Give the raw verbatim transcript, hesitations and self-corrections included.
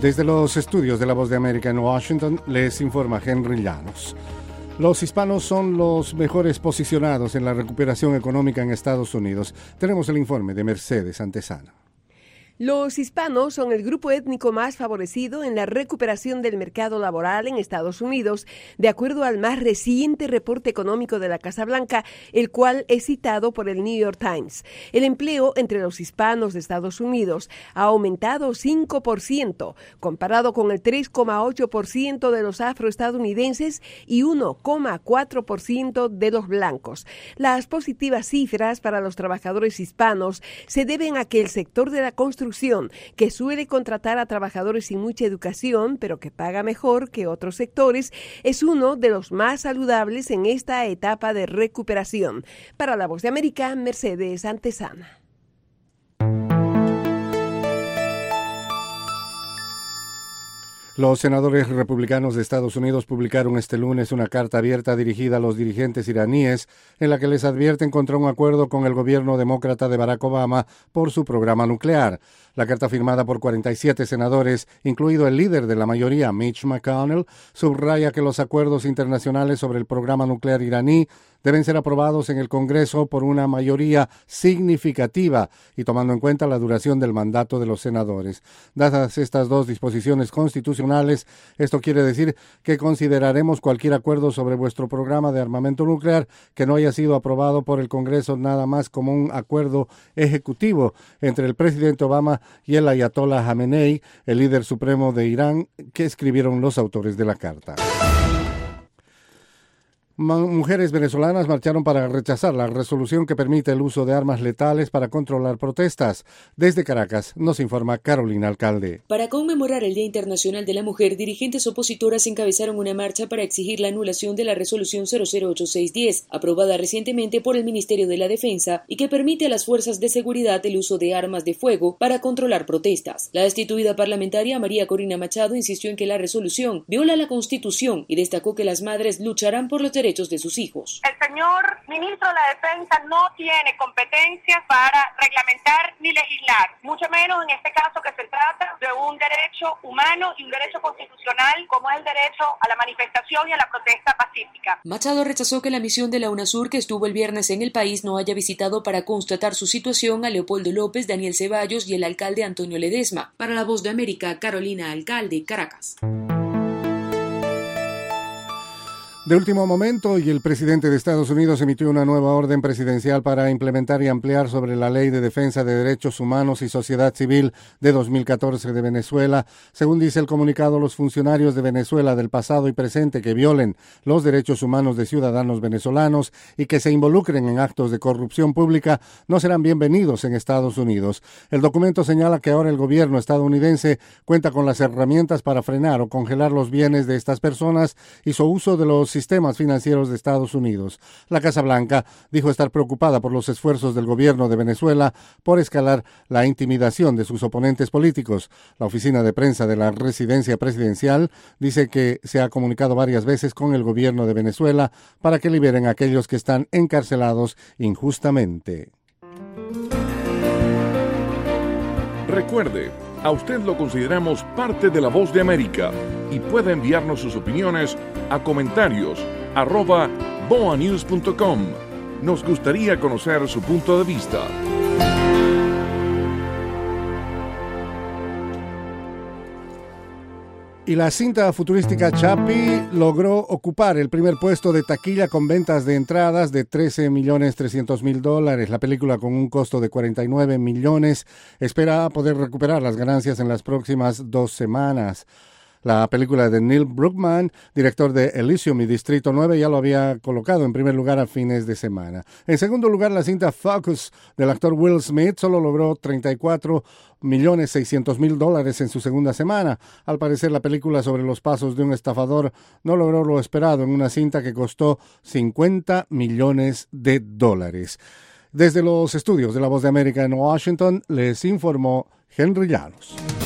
Desde los estudios de La Voz de América en Washington, les informa Henry Llanos. Los hispanos son los mejores posicionados en la recuperación económica en Estados Unidos. Tenemos el informe de Mercedes Antesana. Los hispanos son el grupo étnico más favorecido en la recuperación del mercado laboral en Estados Unidos, de acuerdo al más reciente reporte económico de la Casa Blanca, el cual es citado por el New York Times. El empleo entre los hispanos de Estados Unidos ha aumentado cinco por ciento, comparado con el tres coma ocho por ciento de los afroestadounidenses y uno coma cuatro por ciento de los blancos. Las positivas cifras para los trabajadores hispanos se deben a que el sector de la construcción, que suele contratar a trabajadores sin mucha educación, pero que paga mejor que otros sectores, es uno de los más saludables en esta etapa de recuperación. Para La Voz de América, Mercedes Antesana. Los senadores republicanos de Estados Unidos publicaron este lunes una carta abierta dirigida a los dirigentes iraníes en la que les advierten contra un acuerdo con el gobierno demócrata de Barack Obama por su programa nuclear. La carta firmada por cuarenta y siete senadores, incluido el líder de la mayoría, Mitch McConnell, subraya que los acuerdos internacionales sobre el programa nuclear iraní deben ser aprobados en el Congreso por una mayoría significativa y tomando en cuenta la duración del mandato de los senadores. Dadas estas dos disposiciones constitucionales, esto quiere decir que consideraremos cualquier acuerdo sobre vuestro programa de armamento nuclear que no haya sido aprobado por el Congreso nada más como un acuerdo ejecutivo entre el presidente Obama y el ayatollah Jamenei, el líder supremo de Irán, que escribieron los autores de la carta. Mujeres venezolanas marcharon para rechazar la resolución que permite el uso de armas letales para controlar protestas. Desde Caracas nos informa Carolina Alcalde. Para conmemorar el Día Internacional de la Mujer, dirigentes opositoras encabezaron una marcha para exigir la anulación de la resolución cero cero ocho seis diez, aprobada recientemente por el Ministerio de la Defensa y que permite a las fuerzas de seguridad el uso de armas de fuego para controlar protestas. La destituida parlamentaria María Corina Machado insistió en que la resolución viola la Constitución y destacó que las madres lucharán por los derechos de sus hijos. El señor ministro de la Defensa no tiene competencias para reglamentar ni legislar, mucho menos en este caso que se trata de un derecho humano y un derecho constitucional como es el derecho a la manifestación y a la protesta pacífica. Machado rechazó que la misión de la UNASUR que estuvo el viernes en el país no haya visitado para constatar su situación a Leopoldo López, Daniel Ceballos y el alcalde Antonio Ledesma. Para La Voz de América, Carolina Alcalde, Caracas. De último momento, y el presidente de Estados Unidos emitió una nueva orden presidencial para implementar y ampliar sobre la Ley de Defensa de Derechos Humanos y Sociedad Civil de dos mil catorce de Venezuela. Según dice el comunicado, los funcionarios de Venezuela del pasado y presente que violen los derechos humanos de ciudadanos venezolanos y que se involucren en actos de corrupción pública no serán bienvenidos en Estados Unidos. El documento señala que ahora el gobierno estadounidense cuenta con las herramientas para frenar o congelar los bienes de estas personas y su uso de los sistemas financieros de Estados Unidos. La Casa Blanca dijo estar preocupada por los esfuerzos del gobierno de Venezuela por escalar la intimidación de sus oponentes políticos. La oficina de prensa de la residencia presidencial dice que se ha comunicado varias veces con el gobierno de Venezuela para que liberen a aquellos que están encarcelados injustamente. Recuerde, a usted lo consideramos parte de La Voz de América y puede enviarnos sus opiniones a comentarios arroba boanews punto com. Nos gustaría conocer su punto de vista. Y la cinta futurística Chappie logró ocupar el primer puesto de taquilla con ventas de entradas de trece millones trescientos mil dólares. La película, con un costo de cuarenta y nueve millones, espera poder recuperar las ganancias en las próximas dos semanas. La película de Neil Druckmann, director de Elysium y Distrito nueve, ya lo había colocado en primer lugar a fines de semana. En segundo lugar, la cinta Focus del actor Will Smith solo logró treinta y cuatro millones seiscientos mil dólares en su segunda semana. Al parecer, la película sobre los pasos de un estafador no logró lo esperado en una cinta que costó cincuenta millones de dólares. Desde los estudios de La Voz de América en Washington, les informó Henry Llanos.